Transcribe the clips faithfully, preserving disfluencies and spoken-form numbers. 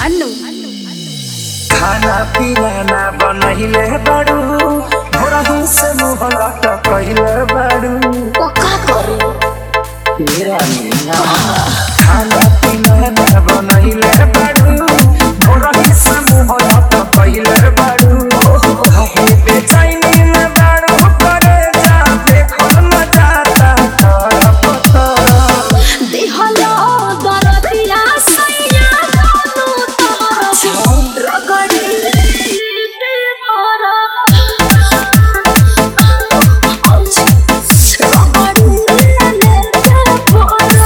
अन्नू खाना पीना ना बनहिले बाड़ू भोरही से मुँह लटकहिले बाड़ू का करी तेरा मीना खाना पीना ना बनहिले बाड़ू भोरही से मुँह लटकहिले बाड़ू हे बेचैनी में बाड़ू करे जा देखो न जाता तरफ तरफ दिहलो दरदिया सैया दोनों तरफ रगड़ी के मारा रगड़ी ले के मारा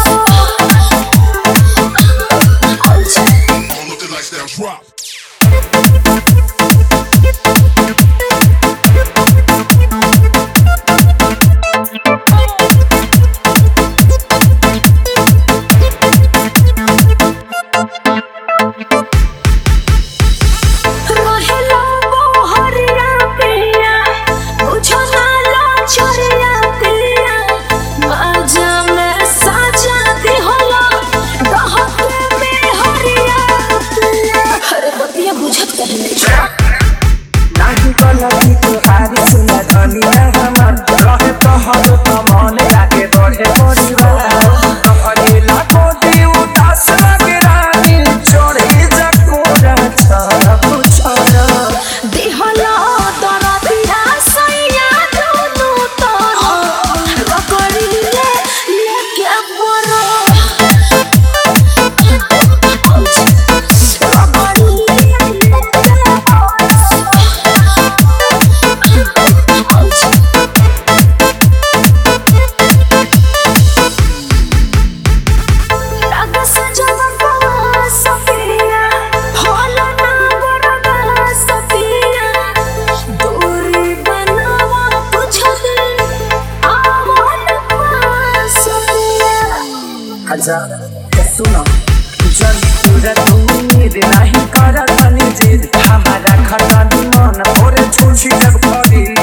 रहेला मोहरिया पिया बुझो ना लाचरिया पिया बाजा में साजा दिहला दहक में हरिया पिया अरे बतिया बुझत कहीं नाही गलती तुहारी सुना धनिया हमर रहे तोहर त मन लागे बढ़े परिवार तोहरे लाखो दी उदास लगे रानी चढ़े जकोरा छरप छरप दिहला दरदिया सैया दोनों तरफ रगड़ी ले लेके मारा रगड़ी ले लेके राग सजवा सफिया होला ना बरगा सफिया दूरी बनावा कुछ दिन आवन पास सफिया अच्छा सुनो जल पूरा उम्मीद नहीं कर धनी जिद हमारा खटनी मन भोरे छूछी जब खड़ी